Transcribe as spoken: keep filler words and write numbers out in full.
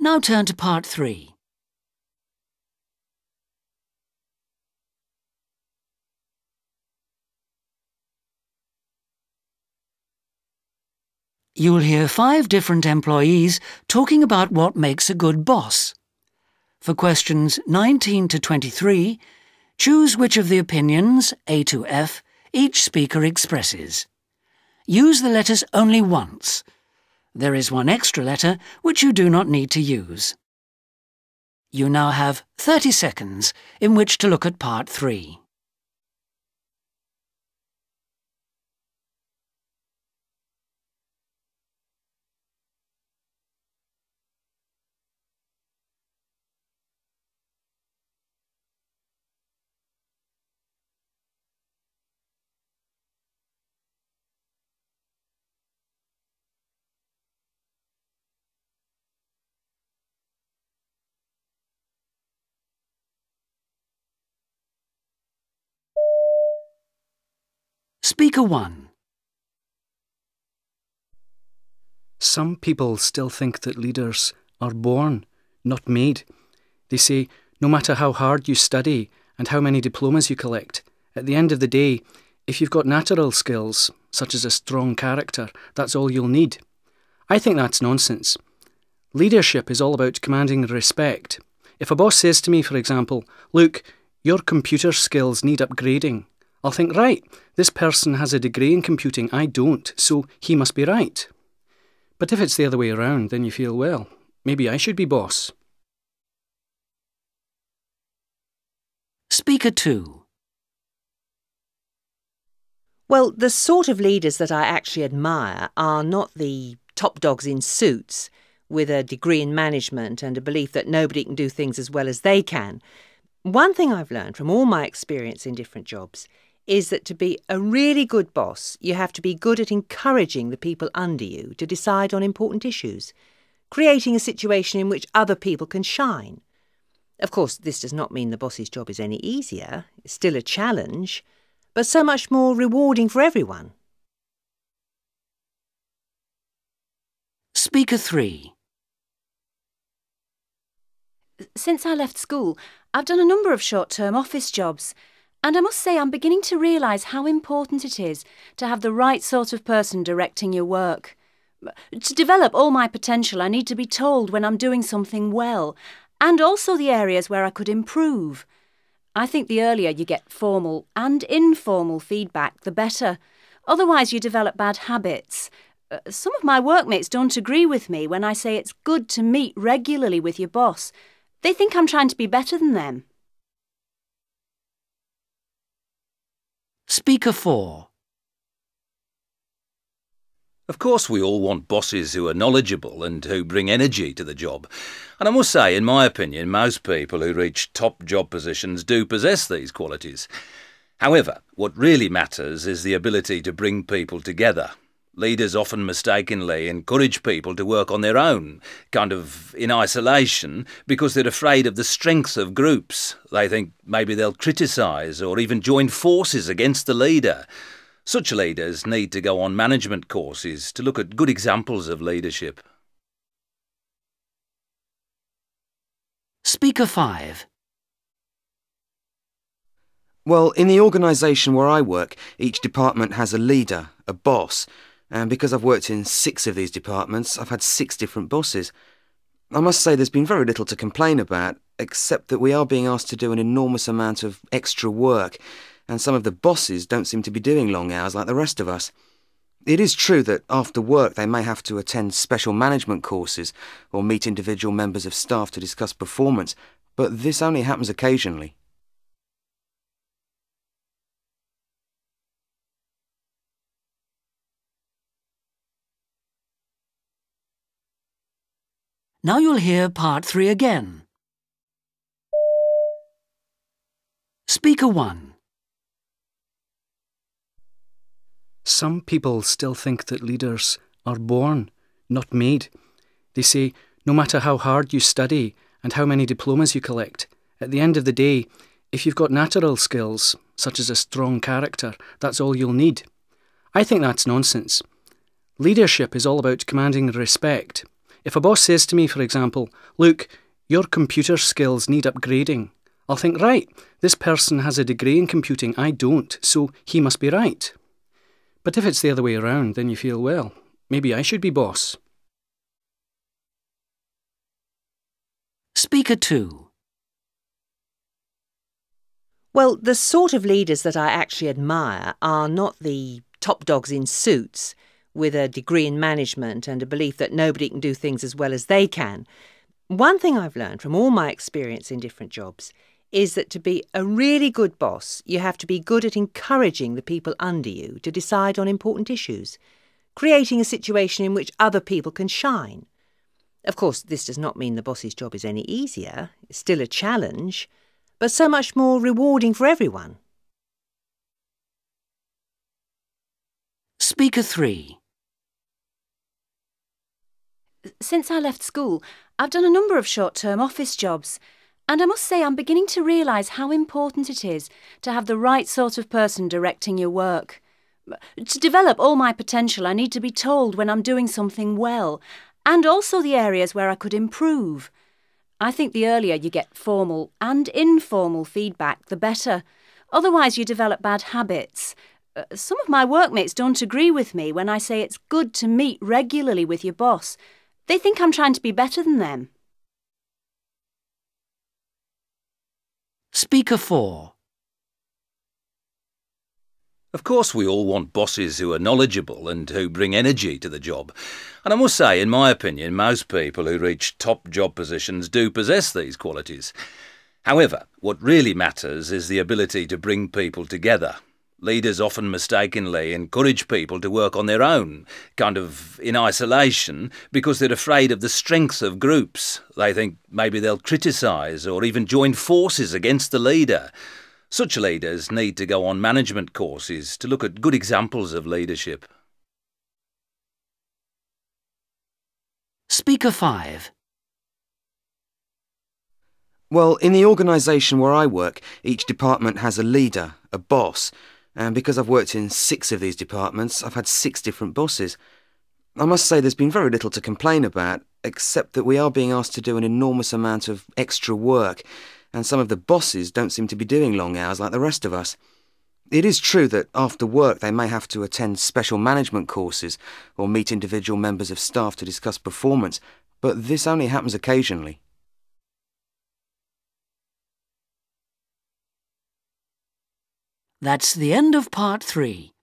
Now turn to part three. You'll hear five different employees talking about what makes a good boss. For questions nineteen to twenty-three, choose which of the opinions, A to F, each speaker expresses. Use the letters only once. There is one extra letter which you do not need to use. You now have thirty seconds in which to look at part three. Speaker one. Some people still think that leaders are born, not made. They say, no matter how hard you study and how many diplomas you collect, at the end of the day, if you've got natural skills, such as a strong character, that's all you'll need. I think that's nonsense. Leadership is all about commanding respect. If a boss says to me, for example, look, your computer skills need upgrading, I'll think, right, this person has a degree in computing, I don't, so he must be right. But if it's the other way around, then you feel, well, maybe I should be boss. Speaker two. Well, the sort of leaders that I actually admire are not the top dogs in suits with a degree in management and a belief that nobody can do things as well as they can. One thing I've learned from all my experience in different jobs is that to be a really good boss, you have to be good at encouraging the people under you to decide on important issues, creating a situation in which other people can shine. Of course, this does not mean the boss's job is any easier. It's still a challenge, but so much more rewarding for everyone. Speaker three. Since I left school, I've done a number of short-term office jobs. And I must say I'm beginning to realise how important it is to have the right sort of person directing your work. To develop all my potential, I need to be told when I'm doing something well, and also the areas where I could improve. I think the earlier you get formal and informal feedback, the better. Otherwise you develop bad habits. Uh, some of my workmates don't agree with me when I say it's good to meet regularly with your boss. They think I'm trying to be better than them. Speaker four. Of course we all want bosses who are knowledgeable and who bring energy to the job. And I must say, in my opinion, most people who reach top job positions do possess these qualities. However, what really matters is the ability to bring people together. Leaders often mistakenly encourage people to work on their own, kind of in isolation, because they're afraid of the strength of groups. They think maybe they'll criticise or even join forces against the leader. Such leaders need to go on management courses to look at good examples of leadership. Speaker five. Well, in the organisation where I work, each department has a leader, a boss. And because I've worked in six of these departments, I've had six different bosses. I must say there's been very little to complain about, except that we are being asked to do an enormous amount of extra work, and some of the bosses don't seem to be doing long hours like the rest of us. It is true that after work they may have to attend special management courses or meet individual members of staff to discuss performance, but this only happens occasionally. Now you'll hear part three again. Speaker one. Some people still think that leaders are born, not made. They say, no matter how hard you study and how many diplomas you collect, at the end of the day, if you've got natural skills, such as a strong character, that's all you'll need. I think that's nonsense. Leadership is all about commanding respect. If a boss says to me, for example, "Look, your computer skills need upgrading," I'll think, right, this person has a degree in computing, I don't, so he must be right. But if it's the other way around, then you feel, well, maybe I should be boss. Speaker two. Well, the sort of leaders that I actually admire are not the top dogs in suits with a degree in management and a belief that nobody can do things as well as they can. One thing I've learned from all my experience in different jobs is that to be a really good boss, you have to be good at encouraging the people under you to decide on important issues, creating a situation in which other people can shine. Of course, this does not mean the boss's job is any easier. It's still a challenge, but so much more rewarding for everyone. Speaker three. Since I left school, I've done a number of short-term office jobs, and I must say I'm beginning to realise how important it is to have the right sort of person directing your work. To develop all my potential, I need to be told when I'm doing something well, and also the areas where I could improve. I think the earlier you get formal and informal feedback, the better. Otherwise you develop bad habits. Uh, some of my workmates don't agree with me when I say it's good to meet regularly with your boss. They think I'm trying to be better than them. Speaker four. Of course we all want bosses who are knowledgeable and who bring energy to the job. And I must say, in my opinion, most people who reach top job positions do possess these qualities. However, what really matters is the ability to bring people together. Leaders often mistakenly encourage people to work on their own, kind of in isolation, because they're afraid of the strength of groups. They think maybe they'll criticise or even join forces against the leader. Such leaders need to go on management courses to look at good examples of leadership. Speaker five. Well, in the organisation where I work, each department has a leader, a boss, and because I've worked in six of these departments, I've had six different bosses. I must say there's been very little to complain about, except that we are being asked to do an enormous amount of extra work, and some of the bosses don't seem to be doing long hours like the rest of us. It is true that after work they may have to attend special management courses or meet individual members of staff to discuss performance, but this only happens occasionally. That's the end of part three.